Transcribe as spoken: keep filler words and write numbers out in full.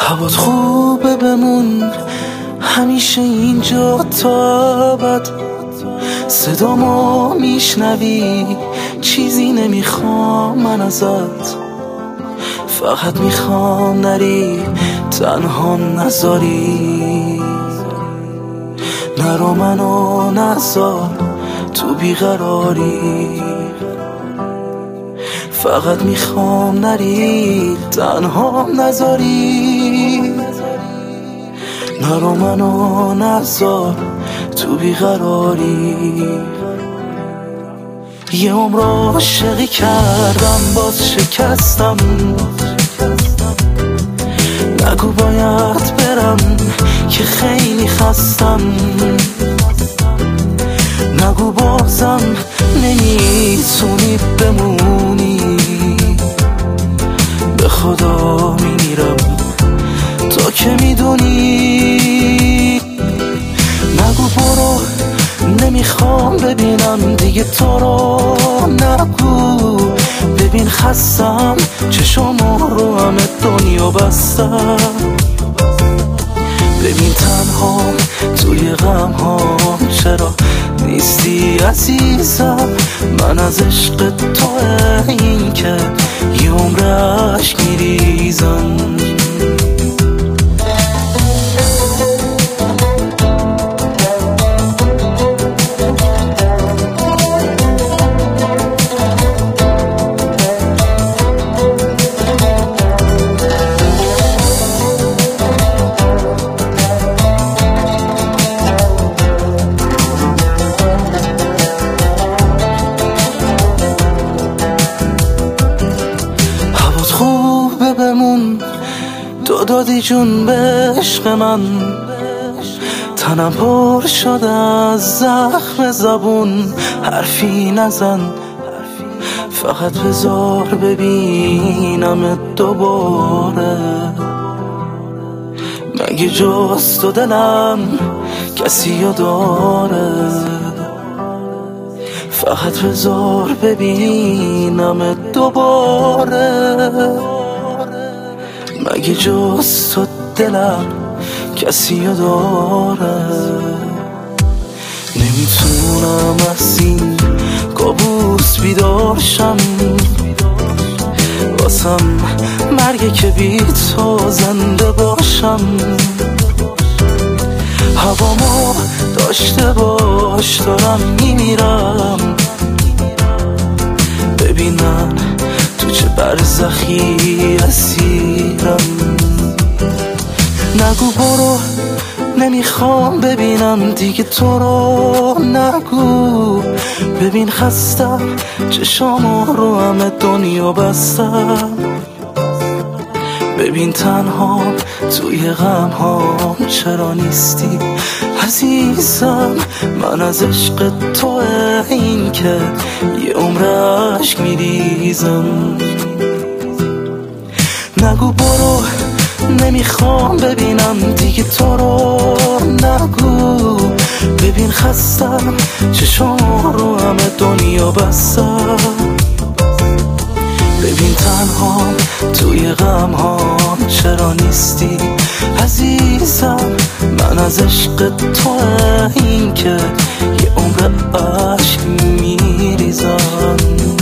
هوات خوبه بمون همیشه اینجا تا ابد. صدامو میشنوی چیزی نمیخوام من ازت، فقط میخوام نری تنها نذاری. نرو منو نذار تو بیقراری، فقط میخوام نری تنها نذاری. نرو منو نذار تو بیقراری. یه عمر عاشقی کردم باز شکستم، نگو باید برم که خیلی خستم. نگو بازم نمیتونی بمونی، به خدا میمیرم تا که میدونی. نگو برو نمیخوام ببینم دیگه تو رو، نگو ببین خستم چشم رو همه دنیا بستم. ببین تنها توی غم ها چرا نیستی عزیزم. من از عشق تو این که یه عمر عشق میریزم. خوبه بمون تو دادی جون به عشق من، تنم پر شده از زخم زبون. حرفی نزن فقط بذار ببینم دوباره. مگه جز تو دلم کسی رو داره؟ فقط بذار ببینم دوباره. مگه جز تو دلم کسی رو داره؟ نمیتونم از این کابوس بیدار شم، واسم مرگه که بی تو زنده باشم. هوامو داشته باش دارم میمیرم. ببین من تو چه برزخی اسیرم. نگو برو نمیخوام ببینم دیگه تو رو، نگو ببین خستم چشام رو همه دنیا بستم. ببین تنها توی غم ها چرا نیستی عزیزم. من از عشق تو این که یه عمر عشق میریزم. نگو برو نمیخوام ببینم دیگه تو رو، نگو ببین خستم چشم رو همه دنیا بستم. ببین تنها توی غم ها چرا نیستی عزیزم. من از عشق تو این که یه عمر عشق میریزم.